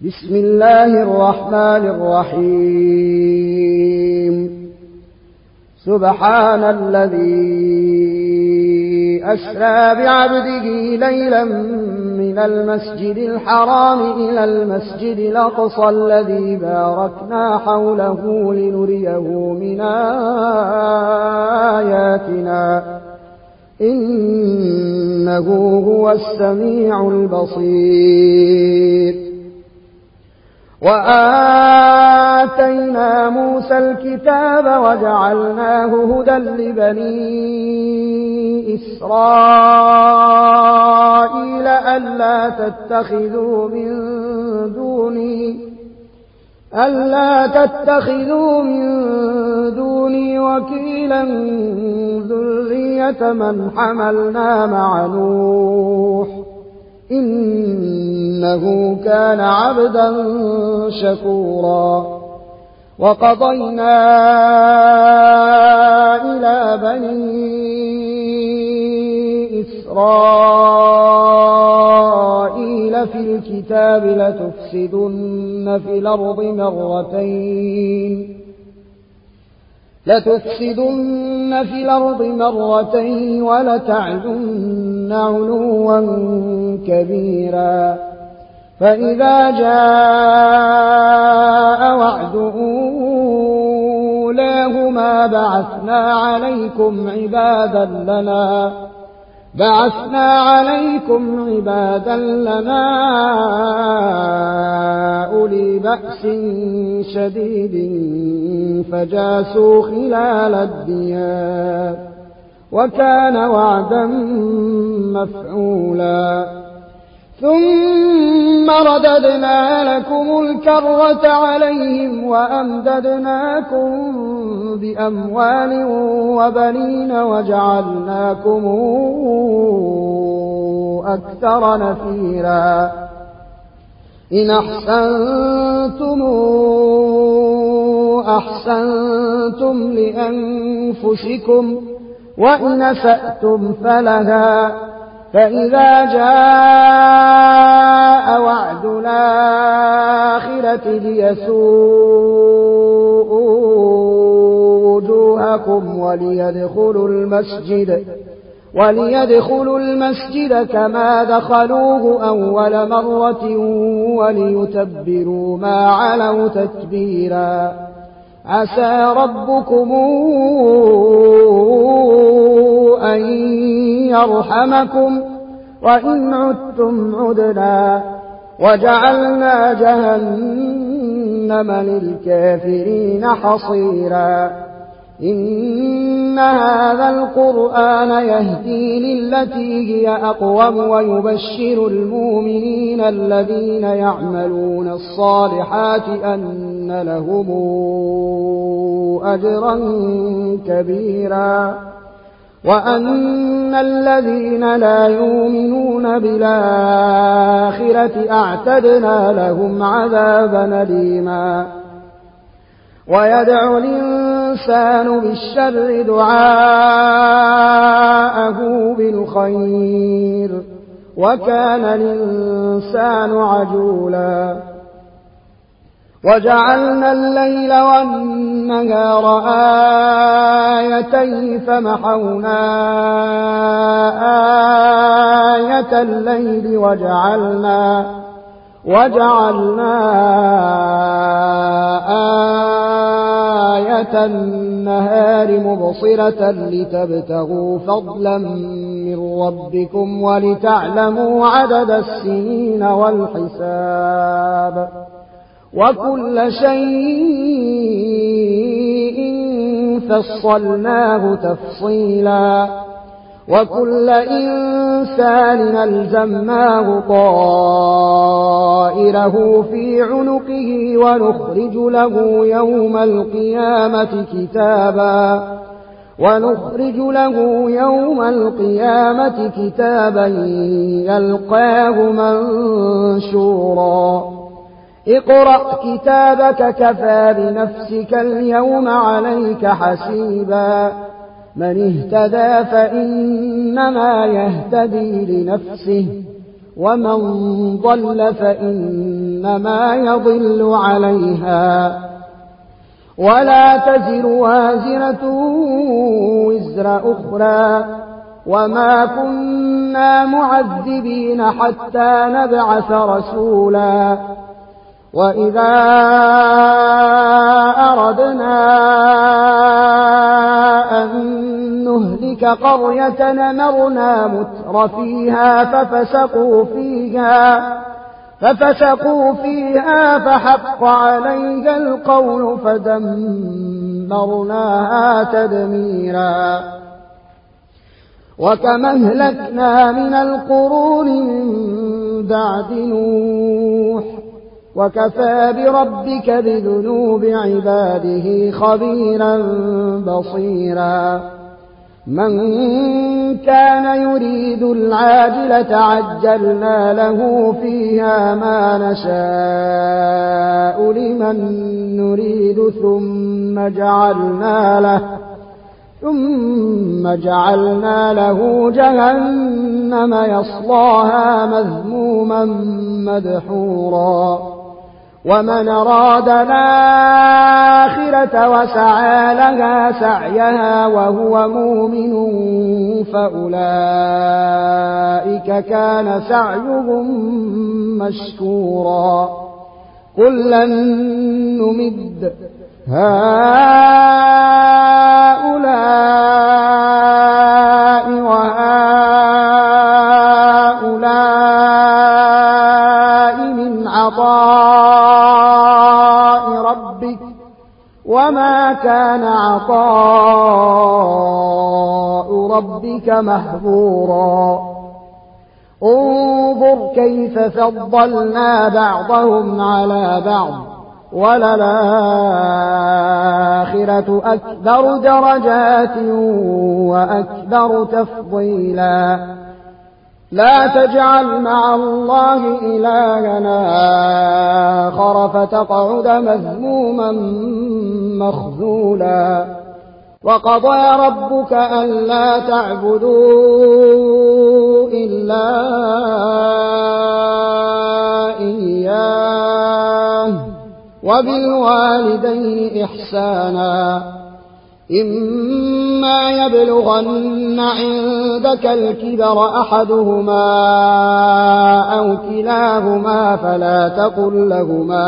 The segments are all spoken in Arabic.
بسم الله الرحمن الرحيم. سبحان الذي أسرى بعبده ليلا من المسجد الحرام إلى المسجد الأقصى الذي باركنا حوله لنريه من آياتنا إنه هو السميع البصير. وآتينا موسى الكتاب وجعلناه هدى لبني إسرائيل ألا تتخذوا من دوني وكيلا ذرية من حملنا مع نوح إنه كان عبدا شكورا. وقضينا إلى بني إسرائيل في الكتاب لتفسدن في الأرض مرتين ولتعلن علوا كبيرا. فإذا جاء وعد أولاهما بعثنا عليكم عبادا لنا أولي بأس شديد فجاسوا خلال الديار وكان وعدا مفعولا. ثم رددنا لكم الكرة عليهم وأمددناكم بأموال وبنين وجعلناكم أكثر نفيرا. إن أحسنتم لأنفسكم وإن أسأتم فلها. فإذا جاء وعد الآخرة ليسوءوا وجوهكم وليدخلوا المسجد كما دخلوه أول مرة وليتبروا ما علوا تتبيرا. عسى ربكم أن يرحمكم وإن عدتم عدنا وجعلنا جهنم للكافرين حصيرا. إن هذا القرآن يهدي للتي هي أقوم ويبشر المؤمنين الذين يعملون الصالحات أن لهم أجرا كبيرا وأن الذين لا يؤمنون بالآخرة أعتدنا لهم عذابا أليما. ويدعو الإنسان بالشر دعاءه بالخير وكان الإنسان عجولا. وجعلنا الليل والنهار آيتين فمحونا آية الليل وجعلنا آية النهار مبصرة لتبتغوا فضلا من ربكم ولتعلموا عدد السنين والحساب وكل شيء فصلناه تفصيلا. وكل إنسان ألزمناه طائره في عنقه ونخرج له يوم القيامة كتابا يلقاه منشورا. اقرأ كتابك كفى بنفسك اليوم عليك حسيبا. من اهتدى فإنما يهتدي لنفسه ومن ضل فإنما يضل عليها ولا تزر وازرة وزر أخرى وما كنا معذبين حتى نبعث رسولا وإذا أردنا أن نهلك قرية نمرنا متر فيها ففسقوا فيها فحق عليها القول فدمرناها تدميرا وكما أهلكنا من القرون من بعد نوح وكفى بربك بذنوب عباده خبيرا بصيرا من كان يريد العاجلة عجلنا له فيها ما نشاء لمن نريد ثم جعلنا له جهنم يصلاها مذموما مدحورا ومن أراد الآخرة وسعى لها سعيها وهو مؤمن فأولئك كان سعيهم مشكورا كلا نمد هؤلاء وهؤلاء من عطاء ربك وما كان عطاء ربك مهجورا انظر كيف فضلنا بعضهم على بعض وللآخرة أكبر درجات وأكبر تفضيلا لا تجعل مع الله إلهنا آخر فتقعد مذموما مخذولا وقضى ربك ألا تعبدوا إلا إياه وبالوالدين إحسانا إما يبلغن عندك الكبر أحدهما أو كلاهما فلا تقل لهما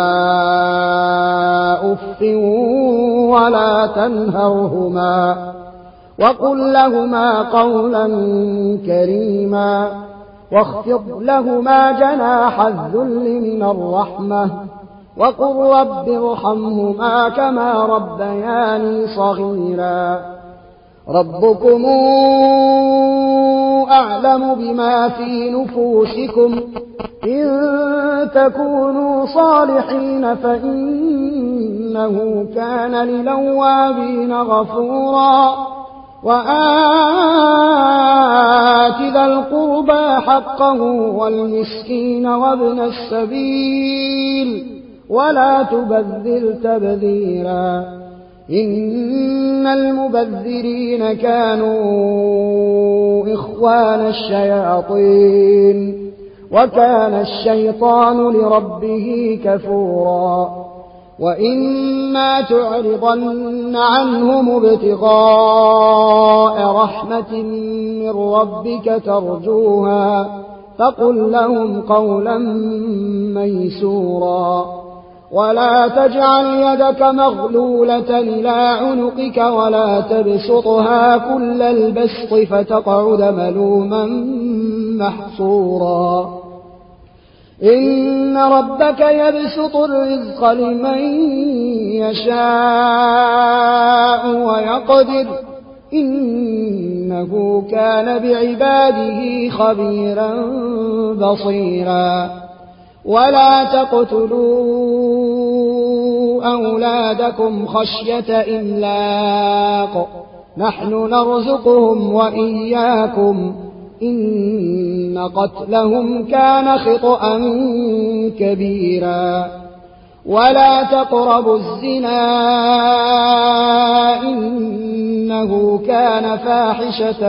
أف ولا تنهرهما وقل لهما قولا كريما واخفض لهما جناح الذل من الرحمة وقل رب ارحمهما كما ربياني صغيرا ربكم أعلم بما في نفوسكم إن تكونوا صالحين فإنه كان للأوابين غفورا وآت ذا القربى حقه والمسكين وابن السبيل ولا تبذر تبذيرا إن المبذرين كانوا إخوان الشياطين وكان الشيطان لربه كفورا وإما تعرضن عنهم ابتغاء رحمة من ربك ترجوها فقل لهم قولا ميسورا ولا تجعل يدك مغلولة إلى عنقك ولا تبسطها كل البسط فتقعد ملوما محصورا إن ربك يبسط الرزق لمن يشاء ويقدر إنه كان بعباده خبيرا بصيرا ولا تقتلوا أولادكم خشية إملاق نحن نرزقهم وإياكم إن قتلهم كان خطأ كبيرا ولا تقربوا الزنا إنه كان فاحشة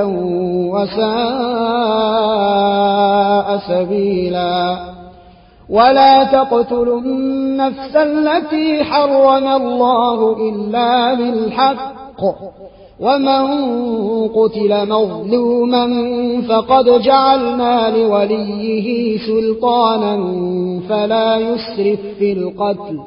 وساء سبيلا ولا تقتلوا النفس التي حرم الله إلا بالحق ومن قتل مظلوما فقد جعلنا لوليه سلطانا فلا يسرف في القتل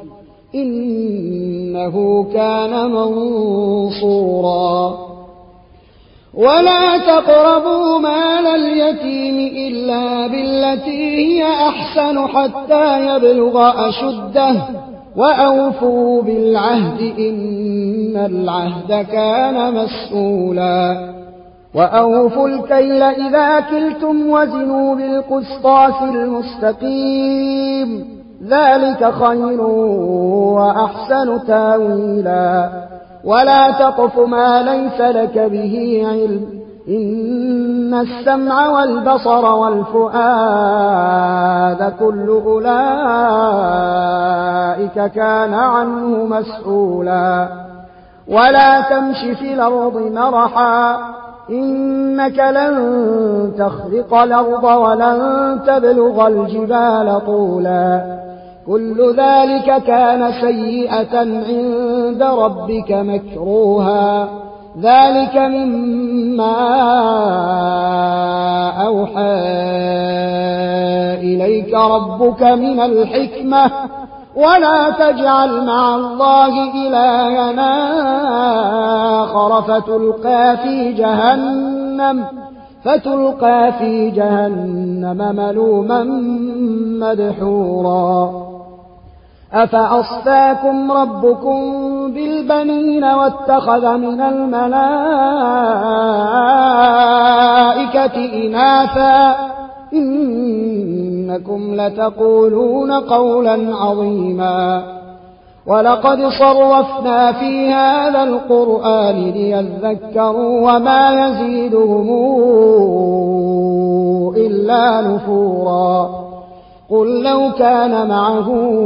إنه كان منصورا ولا تقربوا مال اليتيم إلا بالتي هي أحسن حتى يبلغ أشده وأوفوا بالعهد إن العهد كان مسؤولا وأوفوا الكيل إذا كلتم وزنوا بالقسطاس المستقيم ذلك خير وأحسن تاويلا ولا تقف ما ليس لك به علم إن السمع والبصر والفؤاد كل أولئك كان عنه مسؤولا ولا تمش في الأرض مرحا إنك لن تخرق الأرض ولن تبلغ الجبال طولا كل ذلك كان سيئة عند ربك مكروها ذلك مما أوحى إليك ربك من الحكمة ولا تجعل مع الله إلهًا آخر فتلقى في جهنم ملوما مدحورا أفأصفاكم ربكم بالبنين واتخذ من الملائكة إناثا إنكم لتقولون قولا عظيما ولقد صرفنا في هذا القرآن ليذكروا وما يزيدهم إلا نفورا قل لو كان معه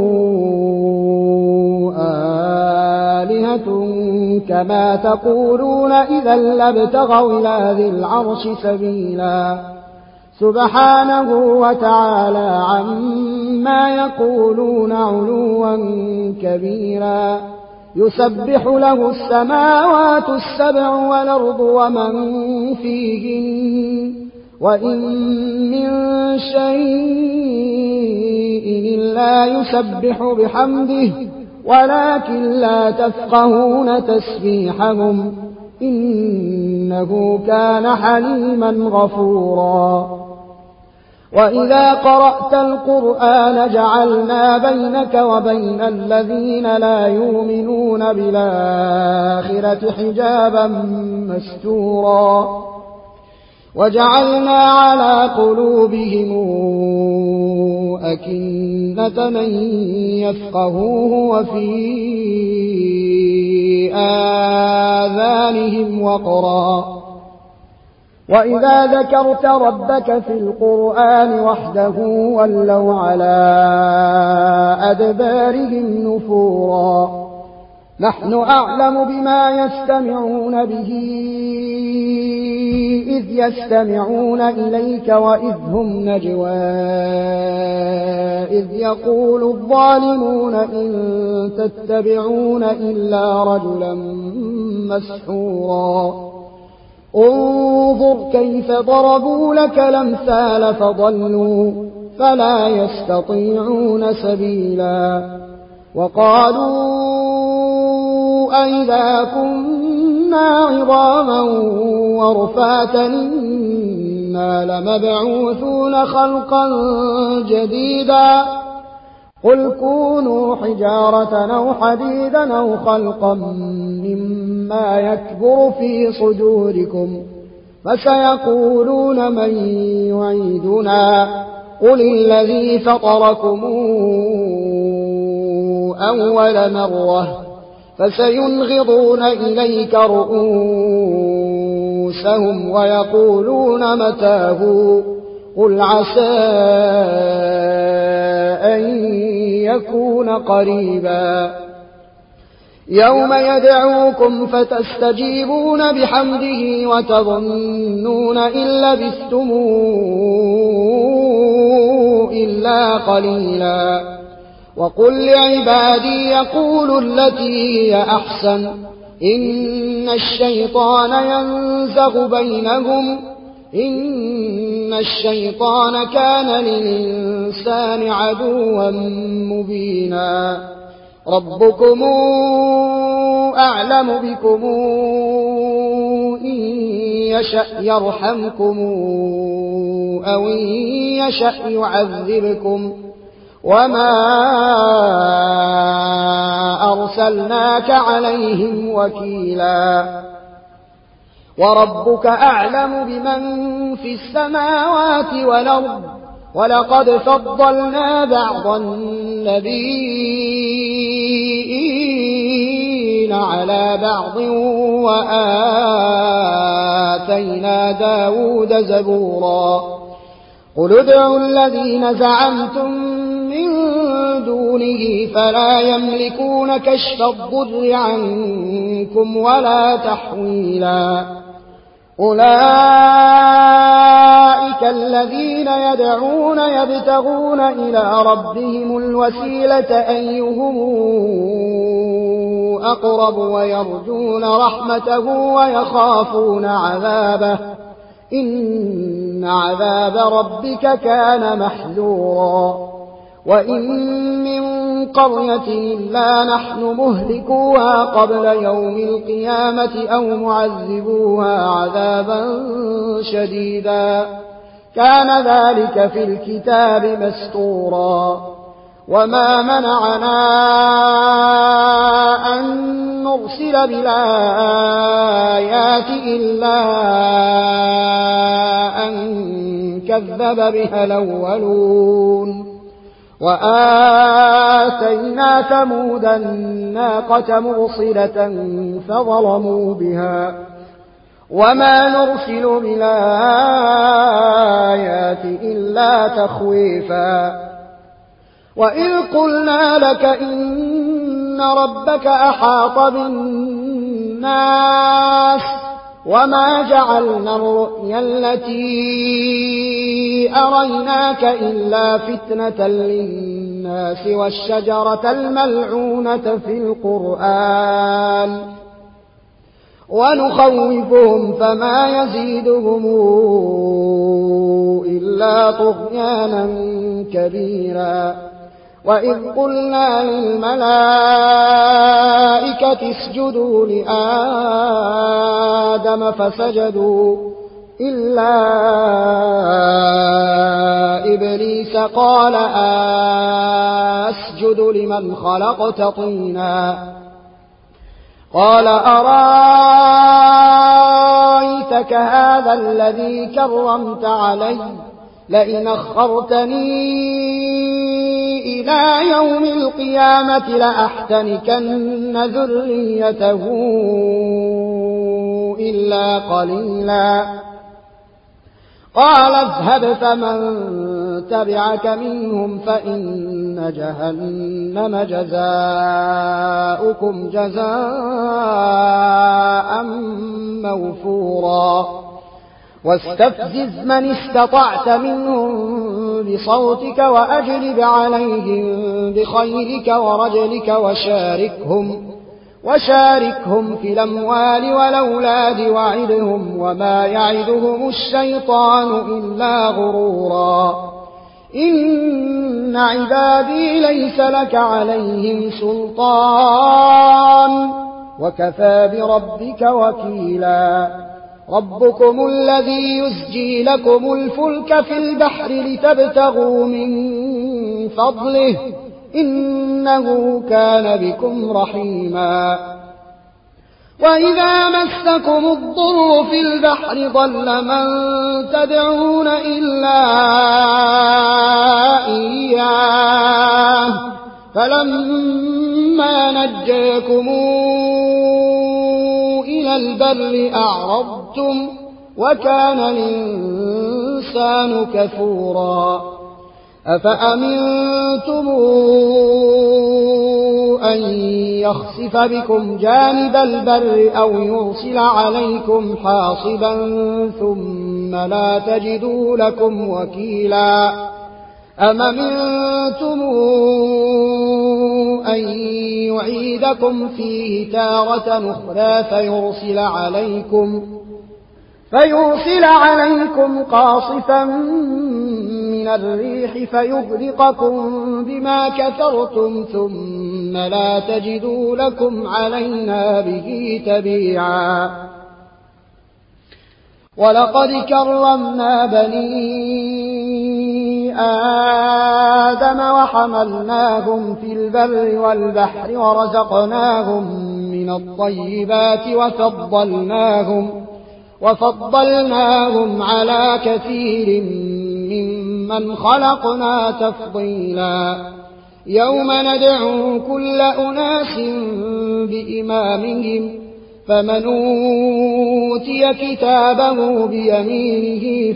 آلهة كما تقولون إذا لابتغوا إلى ذي العرش سبيلا سبحانه وتعالى عما يقولون علوا كبيرا يسبح له السماوات السبع والأرض ومن فيهن وإن من شيء إلا يسبح بحمده ولكن لا تفقهون تسبيحهم إنه كان حليما غفورا وإذا قرأت القرآن جعلنا بينك وبين الذين لا يؤمنون بالآخرة حجابا مستورا وجعلنا على قلوبهم أكنة من يفقهوه وفي آذانهم وقرا وإذا ذكرت ربك في القرآن وحده ولوا على أدبارهم نفورا نحن أعلم بما يستمعون به إذ يستمعون إليك وإذ هم نجوى إذ يقول الظالمون إن تتبعون إلا رجلا مسحورا انظر كيف ضربوا لك الأمثال فضلوا فلا يستطيعون سبيلا وقالوا أئذا كنا عظاما ورفاتا إنا لمبعوثون خلقا جديدا قل كونوا حجارة أو حديدا أو خلقا مما يكبر في صدوركم فسيقولون من يعيدنا قل الذي فطركم أول مرة فسينغضون إليك رؤوسهم ويقولون متاه قل عسى أن يكون قريبا يوم يدعوكم فتستجيبون بحمده وتظنون إن لبثتم إلا قليلا وقل لعبادي يقولوا التي هي أحسن إن الشيطان ينزغ بينهم إن الشيطان كان للإنسان عدوا مبينا ربكم أعلم بكم إن يشأ يرحمكم أو إن يشأ يعذبكم وما أرسلناك عليهم وكيلا وربك أعلم بمن في السماوات والأرض ولقد فضلنا بعض النبيين على بعض وآتينا داود زبورا قل ادعوا الذين زعمتم من دونه فلا يملكون كشف الضر عنكم ولا تحويلا أولئك الذين يدعون يبتغون إلى ربهم الوسيلة أيهم أقرب ويرجون رحمته ويخافون عذابه إن عذاب ربك كان محذورا وإن من قرية إلا نحن مهلكوها قبل يوم القيامة أو معذبوها عذابا شديدا كان ذلك في الكتاب مسطورا وما منعنا أن نرسل بالآيات إلا أن كذب بها الأولون وآتينا ثمود الناقة مبصرة فظلموا بها وما نرسل بالآيات إلا تخويفا وإذ قلنا لك إن ربك أحاط بالناس وما جعلنا الرؤيا التي أريناك إلا فتنة للناس والشجرة الملعونة في القرآن ونخوفهم فما يزيدهم إلا طغيانا كبيرا وإذ قلنا للملائكة اسجدوا لآدم فسجدوا إلا إبليس قال أسجد لمن خلقت طينا قال أرأيتك هذا الذي كرمت علي لئن أخرتني إلى يوم القيامة لأحتنكن ذريته إلا قليلا قال اذهب فمن تبعك منهم فإن جهنم جزاؤكم جزاء موفورا واستفزز من استطعت منهم بصوتك وأجلب عليهم بخيلك ورجلك وشاركهم في الأموال والأولاد وعدهم وما يعدهم الشيطان إلا غرورا إن عبادي ليس لك عليهم سلطان وكفى بربك وكيلا ربكم الذي يزجي لكم الفلك في البحر لتبتغوا من فضله إنه كان بكم رحيما وإذا مسكم الضر في البحر ضل من تدعون إلا إياه فلما نجاكم إلى البر أعرضتم وكان الإنسان كفورا أفأمنتم أن يخسف بكم جانب البر أو يرسل عليكم حاصبا ثم لا تجدوا لكم وكيلا أم أمنتم أن يعيدكم فيه تارة أخرى فيرسل عليكم قاصفا من الريح فيغرقكم بما كفرتم ثم لا تجدوا لكم علينا به تبيعا ولقد كرمنا بني آدم وحملناهم في البر والبحر ورزقناهم من الطيبات وفضلناهم على كثير ممن خلقنا تفضيلا يوم ندعو كل أناس بإمامهم فمن أوتي كتابه بيمينه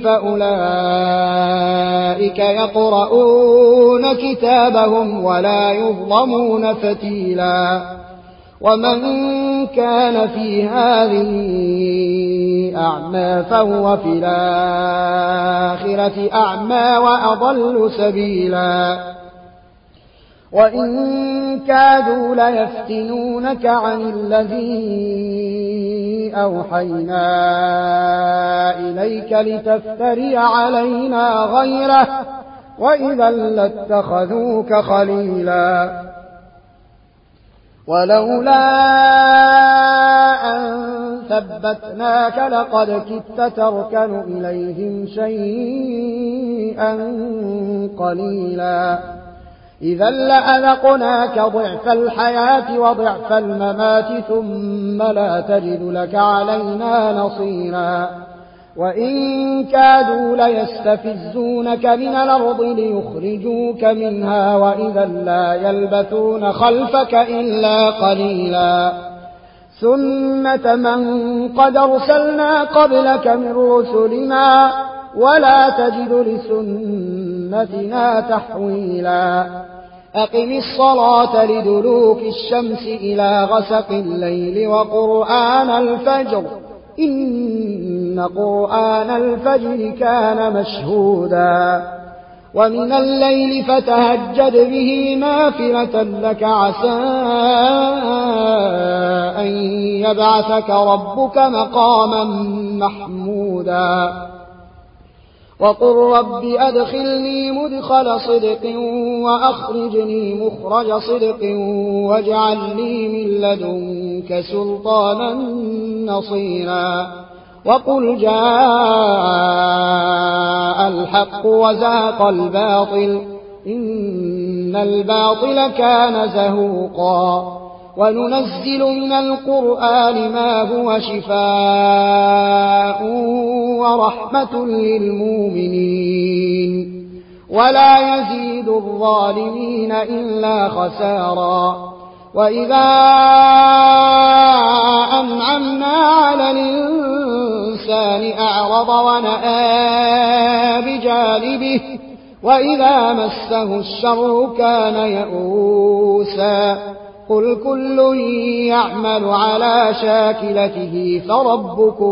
فأولئك يقرؤون كتابهم ولا يظلمون فتيلا ومن كان في هذه أعمى فهو في الآخرة أعمى وأضل سبيلا وإن كادوا ليفتنونك عن الذي أوحينا إليك لتفتري علينا غيره وإذا لاتخذوك خليلا ولولا أن ثبتناك لقد كدت تركن إليهم شيئا قليلا إذا لأذقناك ضعف الحياة وضعف الممات ثم لا تجد لك علينا نصيرا وإن كادوا ليستفزونك من الأرض ليخرجوك منها وإذا لا يلبثون خلفك إلا قليلا سنة من قد أرسلنا قبلك من رسلنا ولا تجد لسنتنا تحويلا أقم الصلاة لدلوك الشمس إلى غسق الليل وقرآن الفجر إن قرآن الفجر كان مشهودا ومن الليل فتهجد به نافلة لك عسى أن يبعثك ربك مقاما محمودا وقل رب أدخلني مدخل صدق وأخرجني مخرج صدق واجعل لي من لدنك سلطانا نصيرا وقل جاء الحق وزهق الباطل إن الباطل كان زهوقا وننزل من القرآن ما هو شفاء ورحمة للمؤمنين ولا يزيد الظالمين إلا خسارا وإذا أنعمنا على الإنسان أعرض ونأى بجانبه وإذا مسه الشر كان يئوسا قل كل يعمل على شاكلته فربكم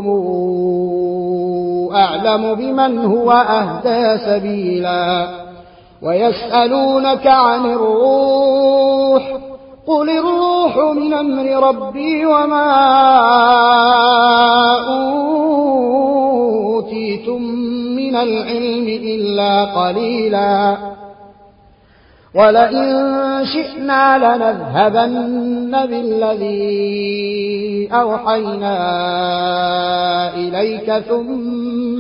أعلم بمن هو أهدى سبيلا ويسألونك عن الروح قل الروح من أمر ربي وما أوتيتم من العلم إلا قليلا ولئن شئنا لنذهبن بالذي أوحينا إليك ثم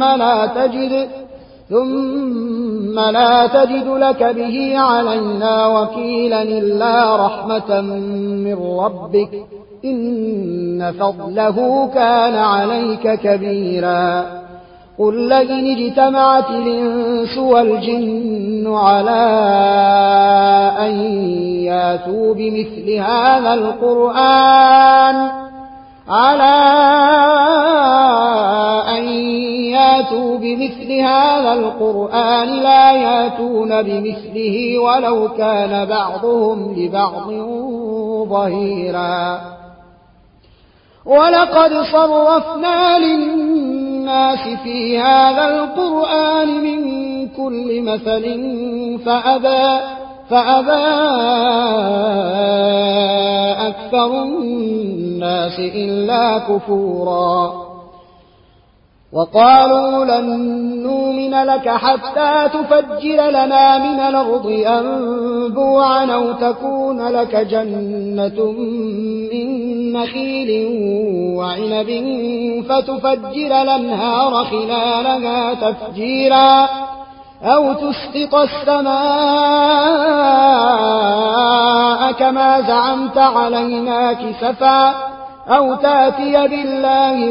لا تجد لك به علينا وكيلا إلا رحمة من ربك إن فضله كان عليك كبيرا قل لئن اجتمعت الإنس والجن على أن ياتوا بمثل هذا القرآن ياتوا بمثل هذا القرآن لا ياتون بمثله ولو كان بعضهم لبعض ظهيرا ولقد صرفنا للناس في هذا القرآن من كل مثل فأبى أكثر الناس إلا كفورا وقالوا لن نؤمن لك حتى تفجر لنا من الأرض ينبوعا أو تكون لك جنة من نخيل وعنب فتفجر الأنهار خلالها تفجيرا أو تسقط السماء كما زعمت علينا كسفا أو تاتي بالله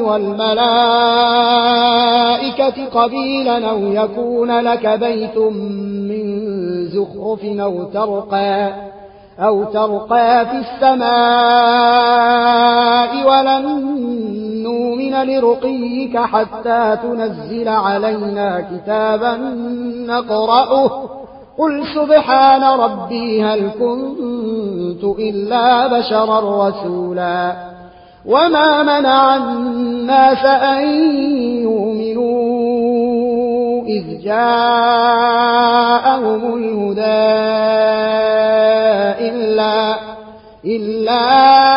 والملائكة قبيلا أو يكون لك بيت من زخرف أو ترقى في السماء ولن نؤمن لرقيك حتى تنزل علينا كتابا نقرأه قل سبحان ربي هل كنت إلا بشرا رسولا وما منع الناس أن يؤمنوا إذ جاءهم الهدى إلا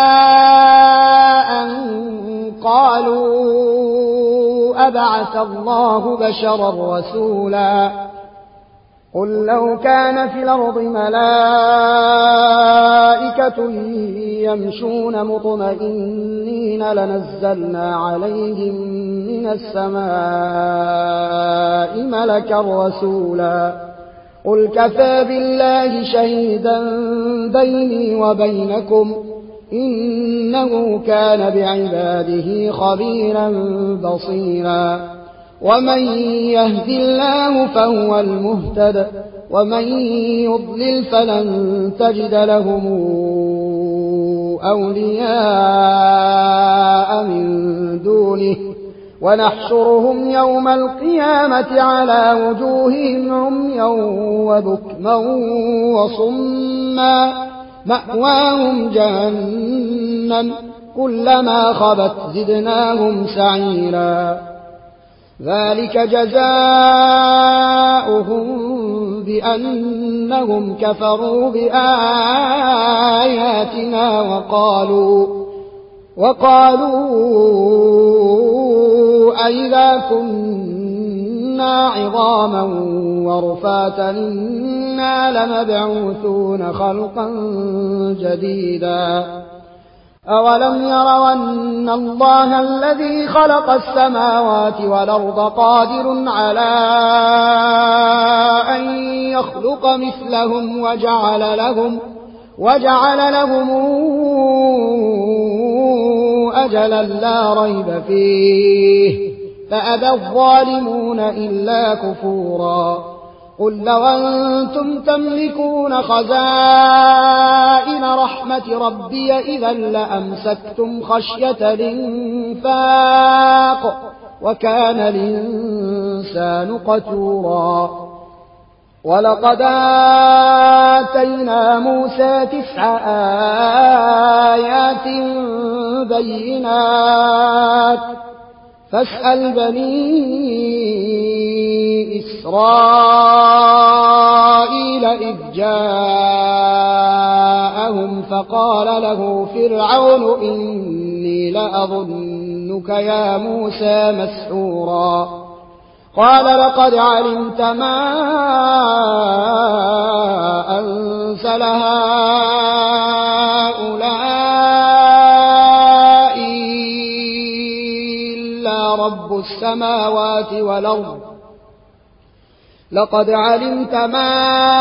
أن قالوا أبعث الله بشرا رسولا قل لو كان في الأرض ملائكة يمشون مطمئنين لنزلنا عليهم من السماء ملكا رسولا قل كفى بالله شهيدا بيني وبينكم إنه كان بعباده خبيرا بصيرا ومن يهد الله فهو المهتد ومن يضلل فلن تجد لهم أولياء من دونه ونحشرهم يوم القيامة على وجوههم عميا وبكما وصما مأواهم جهنم كلما خبت زدناهم سعيرا ذلك جزاؤهم بأنهم كفروا بآياتنا وقالوا أئذا كنا عظاما ورفاتا إنا لمبعوثون خلقا جديدا أولم يروا أن الله الذي خلق السماوات والأرض قادر على أن يخلق مثلهم وجعل لهم أجلا لا ريب فيه فأبى الظالمون إلا كفورا قل لو أنتم تملكون خزائن رحمة ربي إذا لأمسكتم خشية الإنفاق وكان الإنسان قتورا ولقد آتينا موسى 9 آيات بينات فاسأل بني إسرائيل إذ جاءهم فقال له فرعون إني لأظنك يا موسى مسحورا قال لقد علمت ما أنزل هؤلاء إلا رب السماوات والأرض لقد علمت ما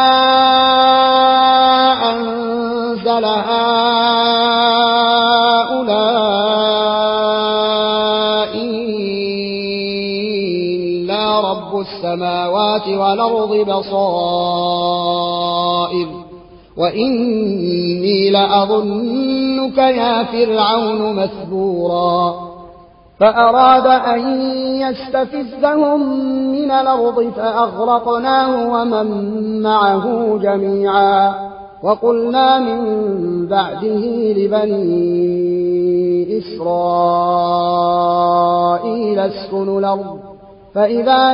أنزل هؤلاء إلا رب السماوات والأرض بصائر وإني لأظنك يا فرعون مثبورا فأراد أن يستفزهم من الأرض فأغرقناه ومن معه جميعا وقلنا من بعده لبني إسرائيل اسكنوا الأرض فإذا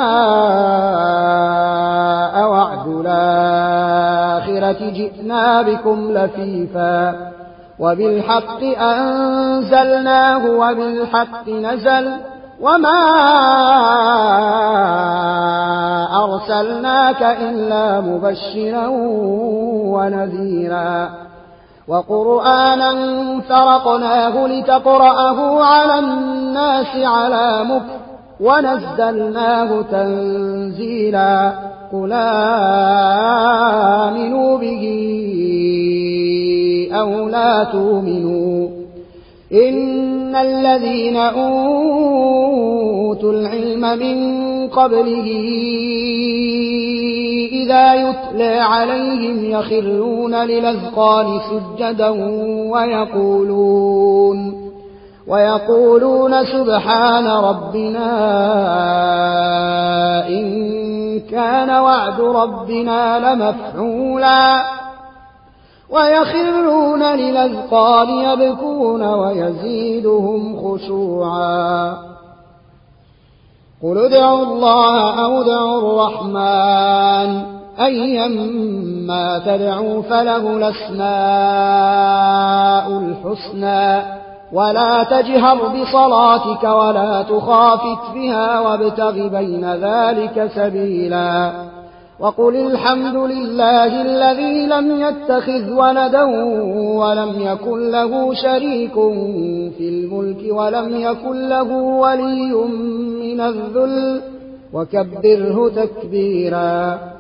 جاء وعد الآخرة جئنا بكم لفيفا وبالحق أنزلناه وبالحق نزل وما أرسلناك إلا مبشرا ونذيرا وقرآنا فرقناه لتقرأه على الناس على مكث ونزلناه تنزيلا قل آمنوا به أو لا تؤمنوا إن الذين أوتوا العلم من قبله إذا يتلى عليهم يخرون للأذقان سجدا ويقولون سبحان ربنا إن كان وعد ربنا لمفعولا ويخرون للأذقان يبكون ويزيدهم خشوعا قل ادعوا الله أو ادعوا الرحمن أيما تدعوا فله الأسماء الحسنى ولا تجهر بصلاتك ولا تخافت بها وابتغ بين ذلك سبيلا وقل الحمد لله الذي لم يتخذ ولدا ولم يكن له شريك في الملك ولم يكن له ولي من الذل وكبره تكبيرا